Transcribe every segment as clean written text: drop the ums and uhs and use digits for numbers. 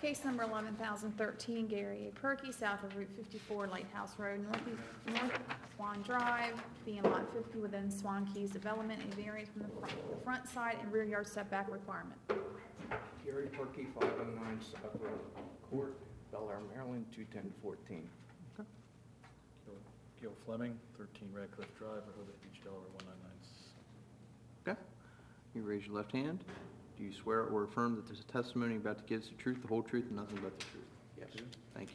Case number 11,013, Gary A. Perky, south of Route 54, Lighthouse Road, North Swan Drive, being Lot 50 within Swan Keys Development, a variance from the front side and rear yard setback requirement. Gary Perky, 509 South Road Court, Bel Air, Maryland, 21014. Okay. Gil Fleming, 13 Radcliffe Drive, Rehoboth Beach, Delaware, 199. Okay. You raise your left hand. Do you swear or affirm that there's a testimony about to give us the truth, the whole truth, and nothing but the truth? Yes. Thank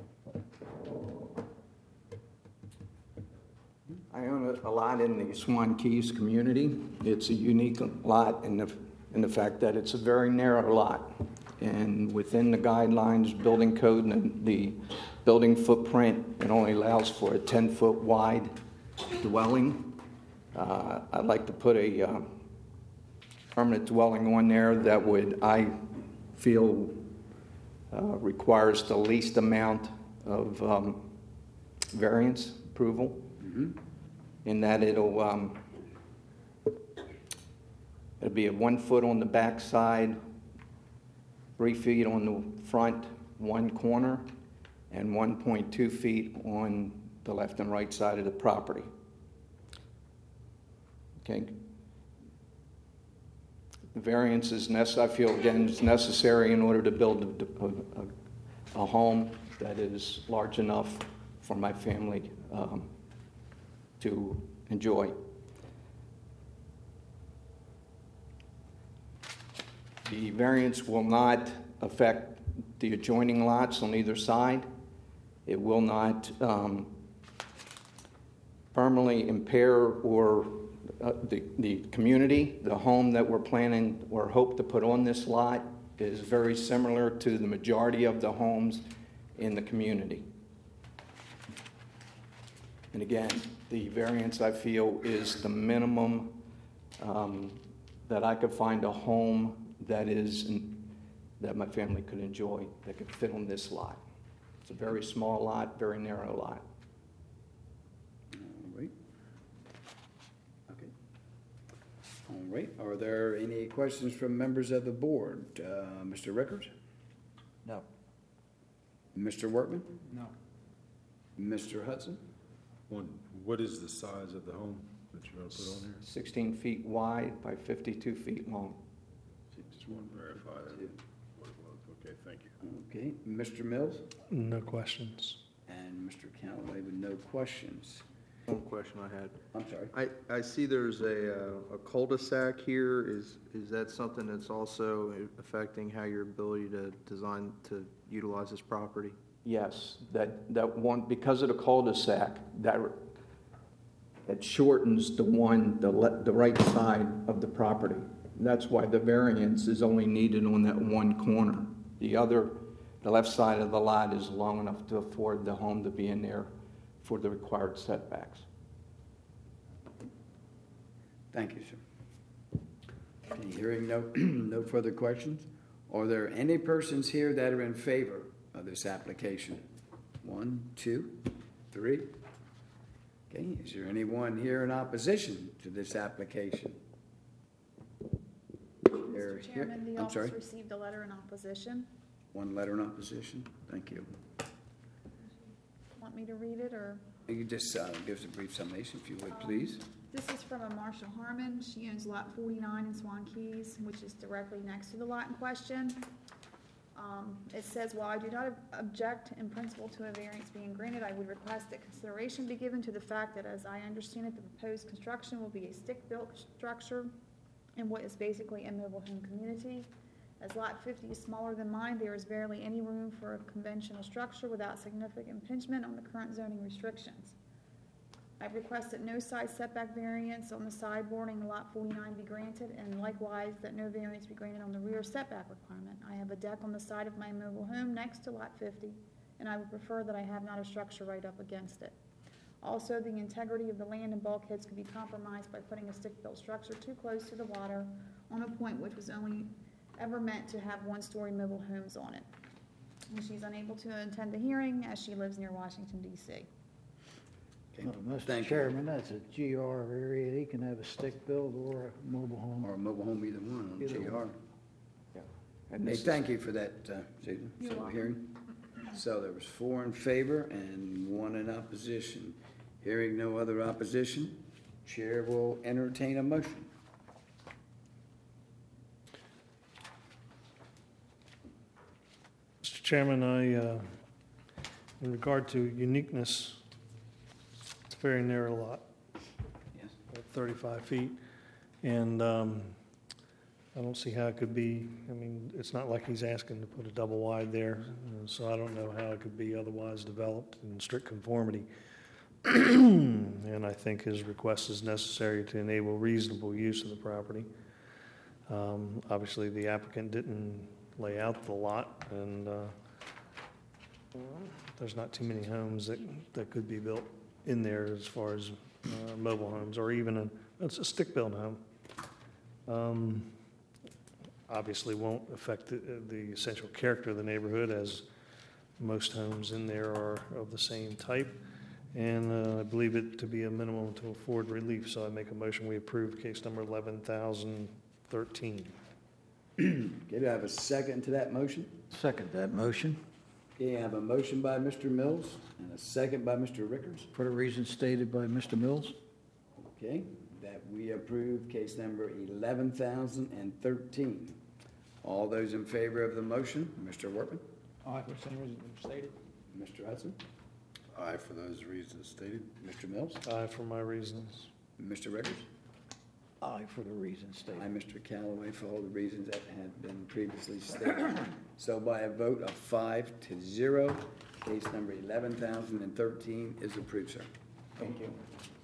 you. I own a lot in the Swan Keys community. It's a unique lot in the fact that it's a very narrow lot. And within the guidelines, building code, and the building footprint, it only allows for a 10-foot wide dwelling. I'd like to put a permanent dwelling on there that would, I feel, requires the least amount of variance approval. In that it'll be a 1 foot on the back side, 3 feet on the front, one corner, and 1.2 feet on the left and right side of the property. Okay. The variance is I feel, again, is necessary in order to build a home that is large enough for my family to enjoy. The variance will not affect the adjoining lots on either side. It will not permanently impair or the community. The home that we're planning or hope to put on this lot is very similar to the majority of the homes in the community. And again, the variance, I feel, is the minimum that I could find a home that my family could enjoy, that could fit on this lot. It's a very small lot, very narrow lot. All right. Okay. All right. Are there any questions from members of the board? Mr. Rickards? No. Mr. Workman? No. Mr. Hudson? What is the size of the home that you're going to put on here? 16 feet wide by 52 feet long. Just want to verify that what it was. Okay, thank you. Okay. Mr. Mills? No questions. And Mr. Callaway with no questions. One question I had. I'm sorry. I see there's a cul-de-sac here. Is that something that's also affecting how your ability to design to utilize this property? Yes, that one, because of the cul-de-sac, that shortens the right side of the property. That's why the variance is only needed on that one corner. The left side of the lot is long enough to afford the home to be in there for the required setbacks. Thank you, sir. Okay, hearing no further questions, are there any persons here that are in favor of this application? 1, 2, 3. Okay, is there anyone here in opposition to this application? Mr. Chairman, the I'm office sorry? received a letter in opposition. One letter in opposition. Thank you. Want me to read it, or? You could just give us a brief summation, if you would, please. This is from a Marshall Harmon. She owns lot 49 in Swan Keys, which is directly next to the lot in question. It says, while I do not object in principle to a variance being granted, I would request that consideration be given to the fact that, as I understand it, the proposed construction will be a stick-built structure in what is basically a mobile home community. As lot 50 is smaller than mine, there is barely any room for a conventional structure without significant impingement on the current zoning restrictions. I request that no side setback variance on the side bordering lot 49 be granted, and likewise that no variance be granted on the rear setback requirement. I have a deck on the side of my mobile home next to lot 50, and I would prefer that I have not a structure right up against it. Also, the integrity of the land and bulkheads could be compromised by putting a stick-built structure too close to the water on a point which was only ever meant to have one-story mobile homes on it. And she's unable to attend the hearing as she lives near Washington, D.C. Okay. Mr. Thank you. Chairman, that's a GR area. He can have a stick build or a mobile home. Or a mobile home, either one on Either GR. one. Yeah. And Hey, this is- thank you for that, Susan. You're So we're welcome. hearing. So there was 4 in favor and 1 in opposition. Hearing no other opposition, Chair will entertain a motion. Mr. Chairman, in regard to uniqueness, it's a very narrow lot, Yes. 35 feet, and I don't see how it could be, I mean, it's not like he's asking to put a double wide there, so I don't know how it could be otherwise developed in strict conformity. And I think his request is necessary to enable reasonable use of the property. Obviously, the applicant didn't lay out the lot, and there's not too many homes that could be built in there as far as mobile homes, or even it's a stick-built home. Obviously won't affect the essential character of the neighborhood, as most homes in there are of the same type. And I believe it to be a minimum to afford relief, so I make a motion, we approve case number 11,013. Okay, do I have a second to that motion? Second that motion, Okay, I have a motion by Mr. Mills and a second by Mr. Rickers. for the reasons stated by Mr. Mills. Okay, that we approve case number 11,013. All those in favor of the motion, Mr. Workman, Aye, for the same reason stated. Mr. Hudson, Aye, for those reasons stated. Mr. Mills, Aye, for my reasons. Mr. Rickers, Aye, for the reasons stated. I, Mr. Callaway, for all the reasons that had been previously stated. So by a vote of 5-0, case number 11,013 is approved, sir. Thank you.